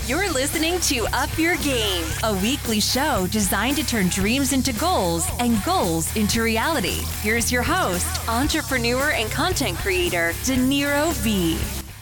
You're listening to Up Your Game, a weekly show designed to turn dreams into goals and goals into reality. Here's your host, entrepreneur and content creator, Dinero V.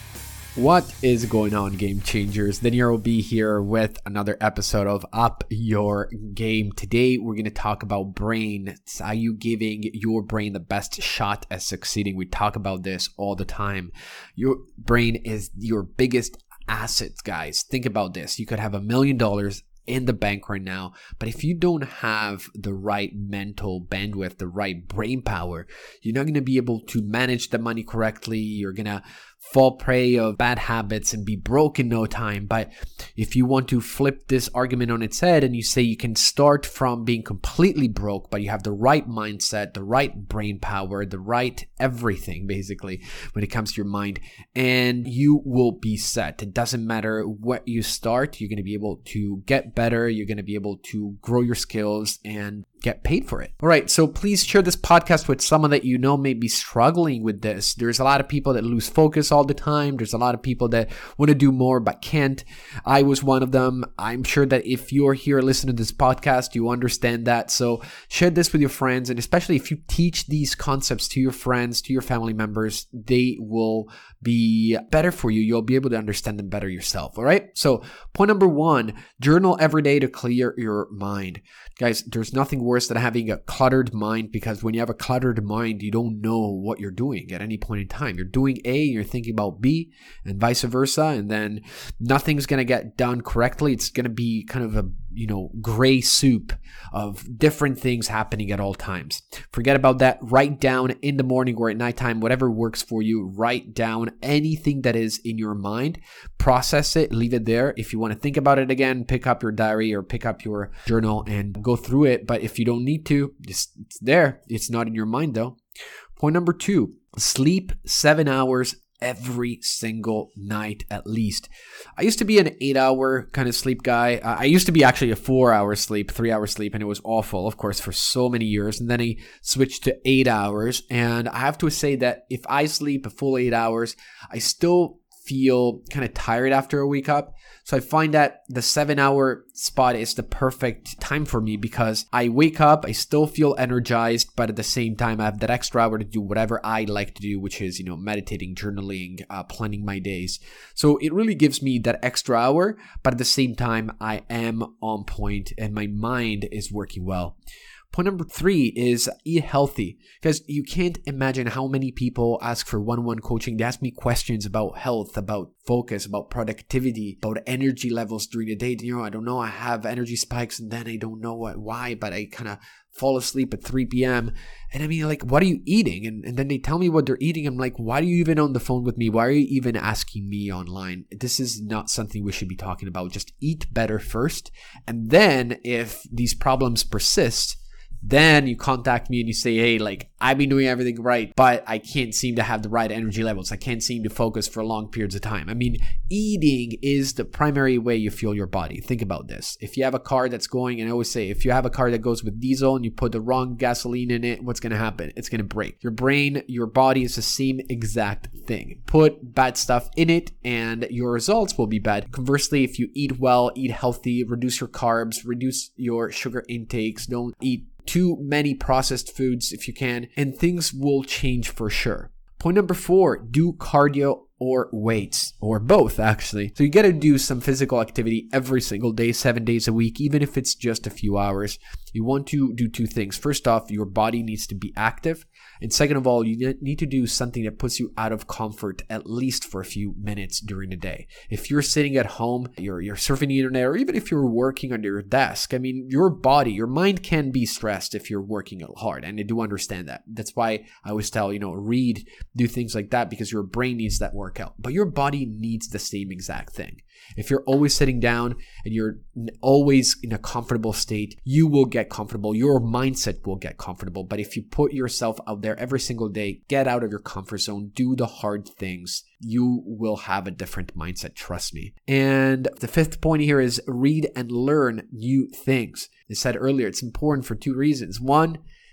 What is going on, Game Changers? Dinero V here with another episode of Up Your Game. Today, we're going to talk about brain. Are you giving your brain the best shot at succeeding? We talk about this all the time. Your brain is your biggest assets, guys. Think about this. You could have $1 million in the bank right now, but if you don't have the right mental bandwidth, the right brain power, you're not going to be able to manage the money correctly. You're going to fall prey of bad habits and be broke in no time. But if you want to flip this argument on its head and you say you can start from being completely broke, but you have the right mindset, the right brain power, the right everything basically when it comes to your mind, and you will be set. It doesn't matter what you start, you're going to be able to get better, you're going to be able to grow your skills and get paid for it. All right, so please share this podcast with someone that you know may be struggling with this. There's a lot of people that lose focus all the time. There's a lot of people that want to do more but can't. I was one of them. I'm sure that if you're here listening to this podcast, you understand that. So share this with your friends, and especially if you teach these concepts to your friends, to your family members, they will be better for you. You'll be able to understand them better yourself. All right, so point number 1, journal every day to clear your mind. Guys, there's nothing worse than having a cluttered mind, because when you have a cluttered mind, you don't know what you're doing at any point in time. You're doing A, you're thinking about B, and vice versa, and then nothing's going to get done correctly. It's going to be kind of a, gray soup of different things happening at all times. Forget about that. Write down in the morning or at nighttime, whatever works for you. Write down anything that is in your mind. Process it, leave it there. If you want to think about it again, pick up your diary or pick up your journal and go through it. But if you don't need to, it's there. It's not in your mind though. Point number 2, sleep 7 hours every single night at least. I used to be an 8-hour kind of sleep guy. I used to be actually a 4-hour sleep, 3-hour sleep, and it was awful, of course, for so many years. And then I switched to 8 hours. And I have to say that if I sleep a full 8 hours, I still feel kind of tired after I wake up. So I find that the 7-hour spot is the perfect time for me, because I wake up, I still feel energized, but at the same time, I have that extra hour to do whatever I like to do, which is, meditating, journaling, planning my days. So it really gives me that extra hour, but at the same time, I am on point and my mind is working well. Point number 3 is eat healthy. Because you can't imagine how many people ask for one-on-one coaching. They ask me questions about health, about focus, about productivity, about energy levels during the day. I don't know. I have energy spikes and then I don't know why, but I kind of fall asleep at 3 p.m. And I mean, what are you eating? And then they tell me what they're eating. I'm like, why are you even on the phone with me? Why are you even asking me online? This is not something we should be talking about. Just eat better first. And then if these problems persist, then you contact me and you say, hey, I've been doing everything right, but I can't seem to have the right energy levels. I can't seem to focus for long periods of time. I mean, eating is the primary way you fuel your body. Think about this. If you have a car that's going, and I always say, if you have a car that goes with diesel and you put the wrong gasoline in it, what's going to happen? It's going to break. Your brain, your body is the same exact thing. Put bad stuff in it and your results will be bad. Conversely, if you eat well, eat healthy, reduce your carbs, reduce your sugar intakes, don't eat too many processed foods if you can, and things will change for sure. Point number 4, do cardio or weights, or both actually. So you got to do some physical activity every single day, 7 days a week, even if it's just a few hours. You want to do 2 things. First off, your body needs to be active. And second of all, you need to do something that puts you out of comfort at least for a few minutes during the day. If you're sitting at home, you're surfing the internet, or even if you're working under your desk, I mean, your body, your mind can be stressed if you're working hard. And I do understand that. That's why I always tell, read, do things like that, because your brain needs that workout. But your body needs the same exact thing. If you're always sitting down and you're always in a comfortable state, you will get comfortable. Your mindset will get comfortable. But if you put yourself out there every single day, get out of your comfort zone, do the hard things, you will have a different mindset, trust me. And the 5th point here is read and learn new things. I said earlier, it's important for 2 reasons. 1,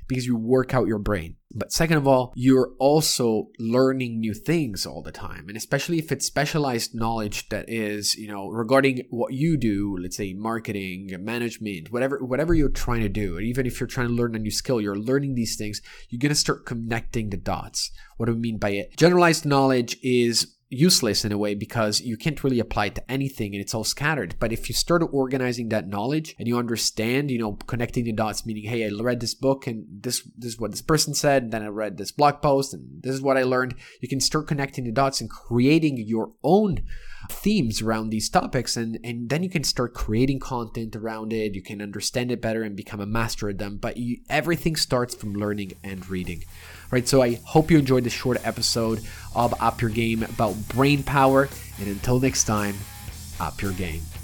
because you work out your brain. But second of all, you're also learning new things all the time. And especially if it's specialized knowledge that is, regarding what you do, let's say marketing, management, whatever you're trying to do. And even if you're trying to learn a new skill, you're learning these things, you're going to start connecting the dots. What do we mean by it? Generalized knowledge is useless in a way because you can't really apply it to anything and it's all scattered. But if you start organizing that knowledge and you understand, connecting the dots, meaning, hey, I read this book and this is what this person said, and then I read this blog post and this is what I learned. You can start connecting the dots and creating your own themes around these topics, and then you can start creating content around it. You can understand it better and become a master at them. But everything starts from learning and reading, right? So I hope you enjoyed this short episode of Up Your Game about brain power, and until next time, up your game.